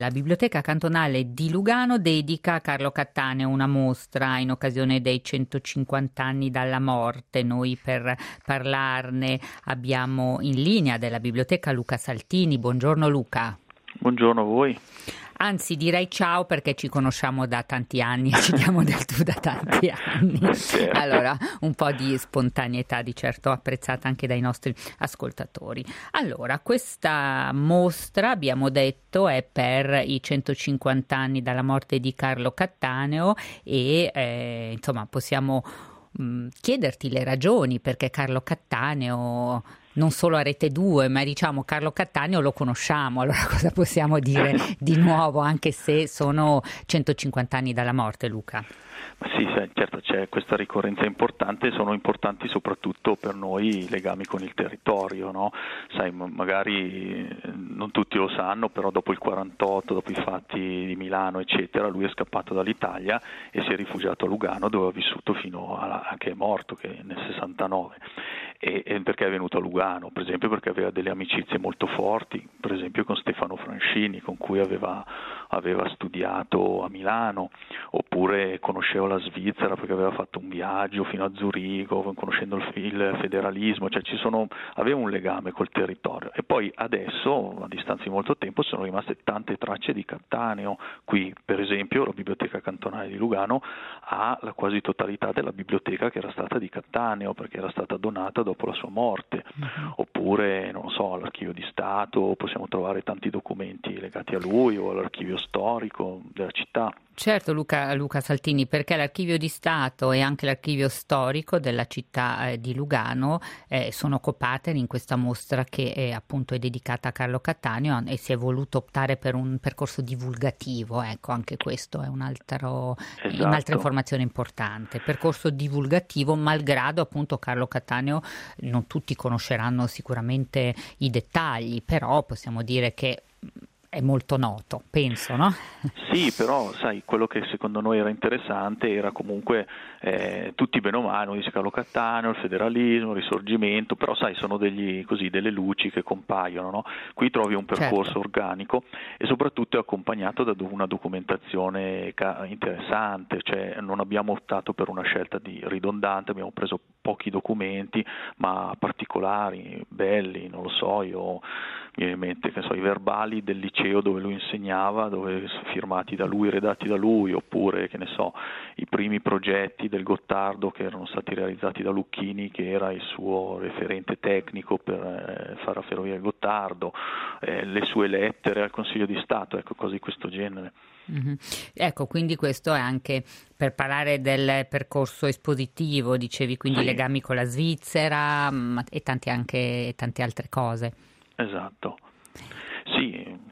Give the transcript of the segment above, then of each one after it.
La Biblioteca Cantonale di Lugano dedica a Carlo Cattaneo una mostra in occasione dei 150 anni dalla morte. Noi per parlarne abbiamo in linea della Biblioteca Luca Saltini. Buongiorno Luca. Buongiorno a voi. Anzi, direi ciao perché ci conosciamo da tanti anni e ci diamo del tu da tanti anni. Certo. Allora, un po' di spontaneità di certo apprezzata anche dai nostri ascoltatori. Allora, questa mostra, abbiamo detto, è per i 150 anni dalla morte di Carlo Cattaneo e insomma possiamo chiederti le ragioni perché Carlo Cattaneo, non solo a Rete 2, ma diciamo Carlo Cattaneo lo conosciamo, allora cosa possiamo dire di nuovo, anche se sono 150 anni dalla morte, Luca? Sì, certo, c'è questa ricorrenza importante, sono importanti soprattutto per noi i legami con il territorio, no? Sai, magari non tutti lo sanno, però dopo il 48, dopo i fatti di Milano, eccetera, lui è scappato dall'Italia e si è rifugiato a Lugano, dove ha vissuto fino a che è morto, che è nel 69. E perché è venuto a Lugano? Per esempio perché aveva delle amicizie molto forti, per esempio con Stefano Franscini, con cui aveva studiato a Milano, oppure conosceva la Svizzera perché aveva fatto un viaggio fino a Zurigo, conoscendo il federalismo, cioè aveva un legame col territorio. E poi adesso, a distanza di molto tempo, sono rimaste tante tracce di Cattaneo. Qui, per esempio, la Biblioteca Cantonale di Lugano ha la quasi totalità della biblioteca che era stata di Cattaneo, perché era stata donata dopo la sua morte. Oppure, non lo so, all'Archivio di Stato possiamo trovare tanti documenti legati a lui, o all'Archivio storico della città. Certo, Luca Saltini, perché l'Archivio di Stato e anche l'Archivio storico della città di Lugano sono co-partner in questa mostra che appunto è dedicata a Carlo Cattaneo e si è voluto optare per un percorso divulgativo. Ecco, anche questo è un'altra informazione importante. Percorso divulgativo, malgrado appunto Carlo Cattaneo, non tutti conosceranno sicuramente i dettagli, però possiamo dire che è molto noto, penso, no? Sì, però sai, quello che secondo noi era interessante era comunque tutti bene o male, dice Carlo Cattaneo, il federalismo, il risorgimento, però sai, sono delle luci che compaiono, no? Qui trovi un percorso organico e soprattutto è accompagnato da una documentazione interessante, cioè non abbiamo optato per una scelta di ridondante, abbiamo preso pochi documenti ma particolari, belli, non lo so, mi viene in mente i verbali del liceo dove lui insegnava, dove firmati da lui, redatti da lui, oppure che ne so, i primi progetti del Gottardo che erano stati realizzati da Lucchini, che era il suo referente tecnico per fare la ferrovia del Gottardo, le sue lettere al Consiglio di Stato, ecco, cose di questo genere. Mm-hmm. Ecco, quindi questo è anche per parlare del percorso espositivo, dicevi, quindi legami con la Svizzera e tante altre cose. Esatto, sì.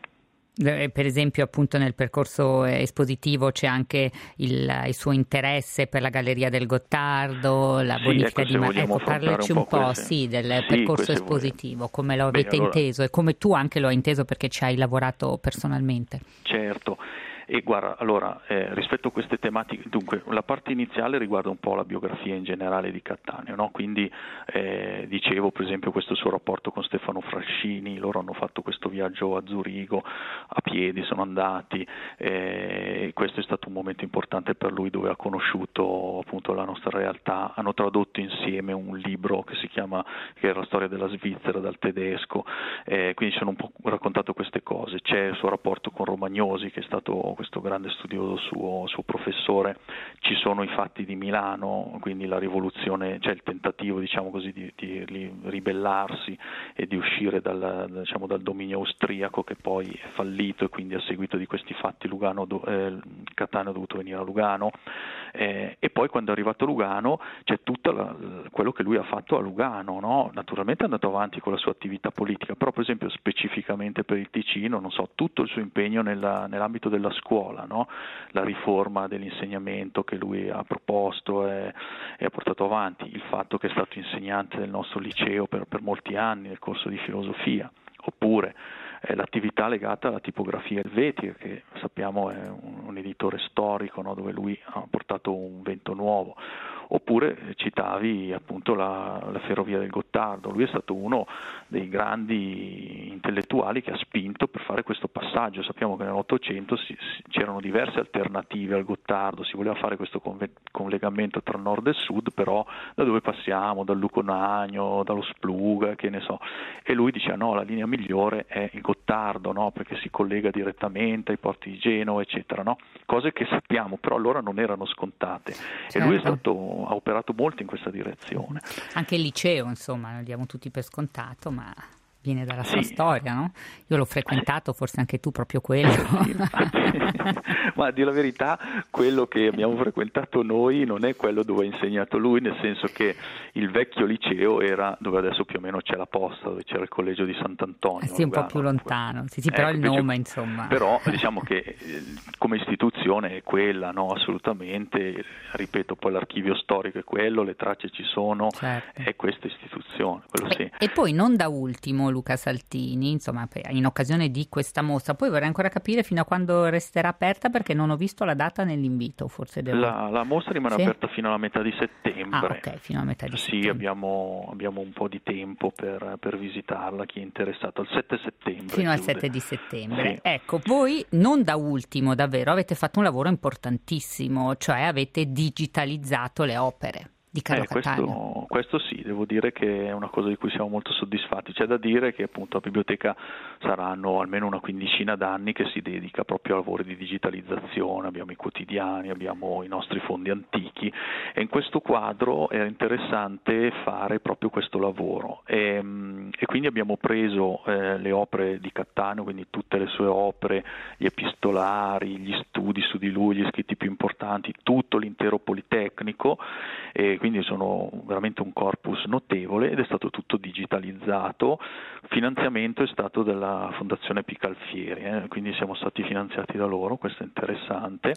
Per esempio appunto nel percorso espositivo c'è anche il suo interesse per la Galleria del Gottardo, la bonifica di Ecco, parlaci un po' del percorso espositivo, come lo avete inteso e come tu anche lo hai inteso perché ci hai lavorato personalmente. Certo. E guarda, allora, rispetto a queste tematiche, dunque, la parte iniziale riguarda un po' la biografia in generale di Cattaneo, no? Quindi dicevo per esempio questo suo rapporto con Stefano Franscini, loro hanno fatto questo viaggio a Zurigo, a piedi sono andati, questo è stato un momento importante per lui dove ha conosciuto appunto la nostra realtà, hanno tradotto insieme un libro che era la storia della Svizzera dal tedesco, quindi sono un po' raccontato queste cose, c'è il suo rapporto con Romagnosi che è stato questo grande studioso suo professore, ci sono i fatti di Milano, quindi la rivoluzione, cioè il tentativo diciamo così di ribellarsi e di uscire dal dominio austriaco che poi è fallito e quindi a seguito di questi fatti Cattaneo è dovuto venire a Lugano e poi quando è arrivato a Lugano c'è tutto quello che lui ha fatto a Lugano, no? Naturalmente è andato avanti con la sua attività politica, però per esempio specificamente per il Ticino, non so, tutto il suo impegno nell'ambito della scuola, no? La riforma dell'insegnamento che lui ha proposto e ha portato avanti, il fatto che è stato insegnante del nostro liceo per molti anni nel corso di filosofia, oppure l'attività legata alla tipografia elvetica, che sappiamo è un editore storico, no? Dove lui ha portato un vento nuovo, Oppure citavi appunto la Ferrovia del Gottardo, lui è stato uno dei grandi intellettuali che ha spinto per fare questo passaggio. Sappiamo che nell'Ottocento c'erano diverse alternative al Gottardo, si voleva fare questo collegamento tra nord e sud, però da dove passiamo? Dal Luconagno, dallo Spluga, che ne so, e lui diceva no, la linea migliore è il Gottardo, no? Perché si collega direttamente ai porti di Genova, eccetera, no? Cose che sappiamo, però allora non erano scontate. Certo. E lui ha operato molto in questa direzione. Anche il liceo, insomma, lo diamo tutti per scontato, ma viene dalla sua storia, no? Io l'ho frequentato, forse anche tu, proprio quello. Ma a dire la verità, quello che abbiamo frequentato noi non è quello dove ha insegnato lui, nel senso che il vecchio liceo era dove adesso più o meno c'è la posta, dove c'era il collegio di Sant'Antonio. Sì, un po' più lontano, sì, però il nome, insomma. Però diciamo che come istituzione è quella, no? Assolutamente, ripeto, poi l'archivio storico è quello, le tracce ci sono, certo. È questa istituzione, quello sì. E poi non da ultimo Luca Saltini, insomma, in occasione di questa mostra, poi vorrei ancora capire fino a quando resterà aperta, perché non ho visto la data nell'invito, forse devo... La mostra rimane aperta fino alla metà di settembre. Ok, fino alla metà di settembre. Sì, abbiamo un po' di tempo per visitarla, chi è interessato, il 7 settembre. Fino al 7 di settembre. Sì. Ecco, voi non da ultimo davvero avete fatto un lavoro importantissimo, cioè avete digitalizzato le opere di Carlo Cattaneo. Questo sì, devo dire che è una cosa di cui siamo molto soddisfatti. C'è da dire che appunto la biblioteca saranno almeno una quindicina d'anni che si dedica proprio a lavori di digitalizzazione, abbiamo i quotidiani, abbiamo i nostri fondi antichi, e in questo quadro era interessante fare proprio questo lavoro e quindi abbiamo preso le opere di Cattaneo, quindi tutte le sue opere, gli epistolari, gli studi su di lui, gli scritti più importanti, tutto l'intero Politecnico, e quindi sono veramente un corpus notevole, ed è stato tutto digitalizzato. Il finanziamento è stato della Fondazione Picalfieri, quindi siamo stati finanziati da loro, questo è interessante,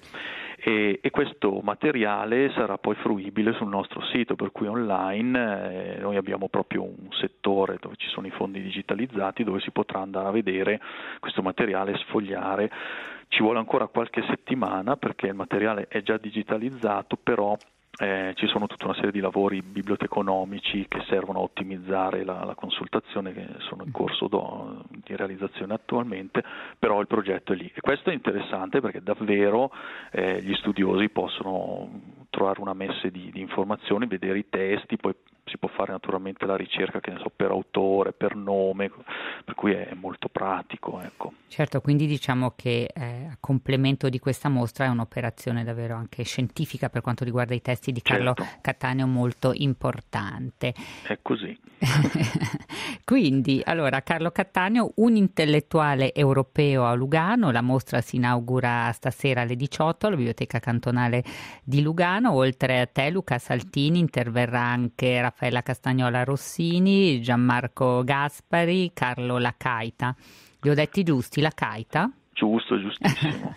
e questo materiale sarà poi fruibile sul nostro sito, per cui online noi abbiamo proprio un settore dove ci sono i fondi digitalizzati, dove si potrà andare a vedere questo materiale, sfogliare. Ci vuole ancora qualche settimana perché il materiale è già digitalizzato, però ci sono tutta una serie di lavori biblioteconomici che servono a ottimizzare la consultazione, che sono in corso di realizzazione attualmente, però il progetto è lì. E questo è interessante perché davvero gli studiosi possono trovare una messe di informazioni, vedere i testi, poi si può fare naturalmente la ricerca, che ne so, per autore, per nome, per cui è molto pratico, ecco. Certo, quindi diciamo che a complemento di questa mostra è un'operazione davvero anche scientifica per quanto riguarda i testi di Carlo Cattaneo molto importante. È così. Quindi, allora, Carlo Cattaneo, un intellettuale europeo a Lugano, la mostra si inaugura stasera alle 18 alla Biblioteca Cantonale di Lugano. Oltre a te, Luca Saltini, interverrà anche Raffaella Castagnola Rossini, Gianmarco Gaspari, Carlo Lacaita. Li ho detti giusti, Lacaita? Giusto, giustissimo.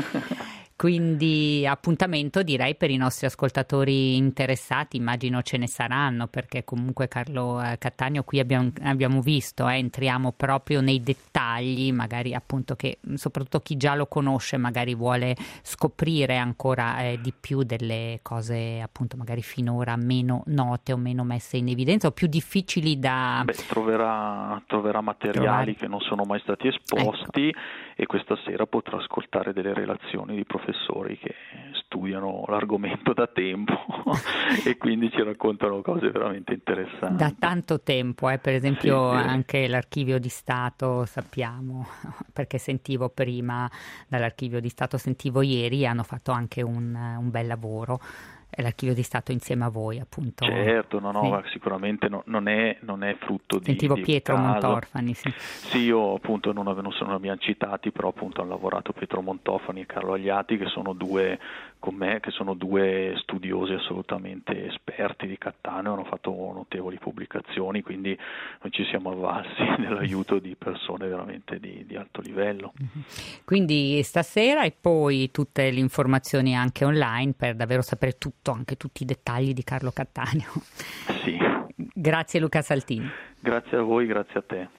Quindi appuntamento, direi, per i nostri ascoltatori interessati, immagino ce ne saranno, perché comunque Carlo Cattaneo qui abbiamo visto, entriamo proprio nei dettagli, magari appunto che soprattutto chi già lo conosce magari vuole scoprire ancora di più delle cose appunto magari finora meno note o meno messe in evidenza o più difficili da... troverà materiali che non sono mai stati esposti, ecco. E questa sera potrà ascoltare delle relazioni di professori che studiano l'argomento da tempo e quindi ci raccontano cose veramente interessanti. Da tanto tempo, per esempio sì. Anche l'Archivio di Stato, sappiamo, perché sentivo prima dall'Archivio di Stato, sentivo ieri, hanno fatto anche un bel lavoro. L'Archivio di Stato insieme a voi, appunto. Certo, sì. Sicuramente non è frutto di... Sentivo Pietro caso. Montofani, sì. Sì, io appunto non abbiamo citati, però appunto hanno lavorato Pietro Montofani e Carlo Agliati, che sono due con me, che sono due studiosi assolutamente esperti di Cattaneo, hanno fatto notevoli pubblicazioni, quindi noi ci siamo avvalsi dell'aiuto di persone veramente di alto livello. Quindi stasera, e poi tutte le informazioni anche online per davvero sapere tutto, anche tutti i dettagli di Carlo Cattaneo. Sì. Grazie Luca Saltini. Grazie a voi, grazie a te.